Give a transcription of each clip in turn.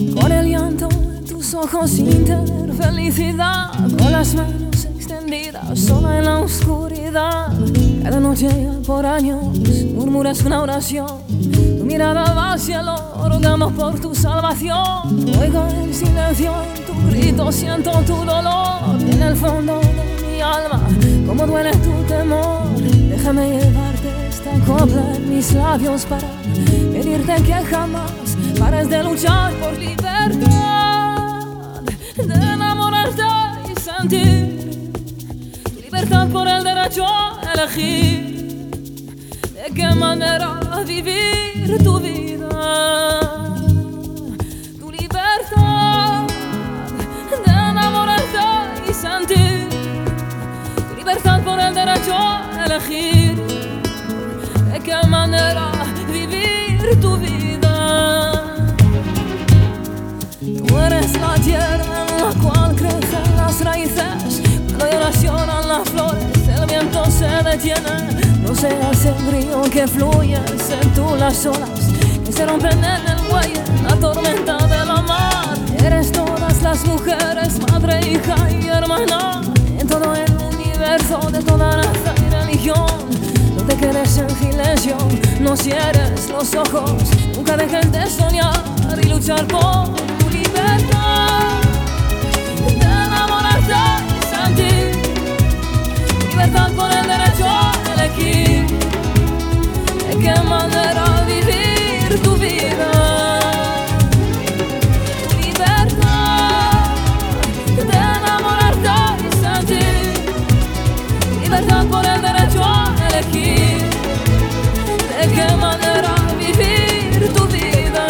Con el llanto de tus ojos sin tener felicidad, con las manos extendidas sola en la oscuridad. Cada noche por años murmuras una oración, tu mirada va al cielo, rogamos por tu salvación. Oigo el silencio en tu grito, siento tu dolor en el fondo de mi alma, cómo duele tu temor. Déjame llevarte esta copla en mis labios para pedirte que jamás pares de luchar por libertad, de enamorarte y sentir tu libertad por el derecho a elegir de qué manera vivir tu vida. Tu libertad de enamorarte y sentir tu libertad por el derecho a elegir de qué manera vivir tu vida. Tú eres la tierra en la cual crecen las raíces, cuando lloran las flores, el viento se detiene. No seas el río que fluye, sé tú las olas que se rompen en el muelle, la tormenta de la mar. Eres todas las mujeres, madre, hija y hermana, en todo el universo, de toda raza y religión. No te quedes en silencio, no cierres los ojos, nunca dejes de soñar y luchar por tu libertad, de enamorarte y sentir libertad por el derecho a elegir de qué manera vivir tu vida. Libertad de enamorarte y sentir libertad por el derecho a elegir de qué manera vivir tu vida.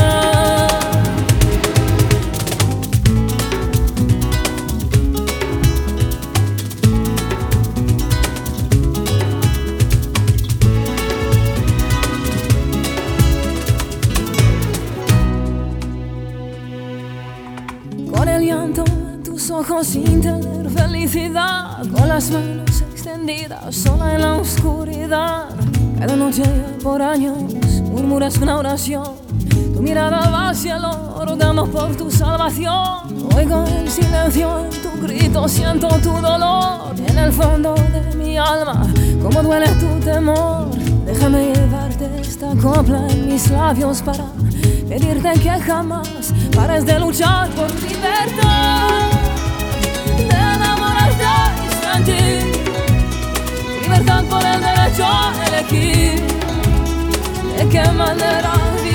Con el llanto en tus ojos sin tener felicidad, con las manos extendidas sola en la oscuridad. Cada noche por años murmuras una oración, tu mirada va al cielo, rogamos por tu salvación. Oigo el silencio en tu grito, siento tu dolor en el fondo de mi alma, cómo duele tu temor. Déjame llevarte esta copla en mis labios para pedirte que jamás pares de luchar por libertad, de enamorarte y sentir libertad por el derecho a elegir de qué manera vivir.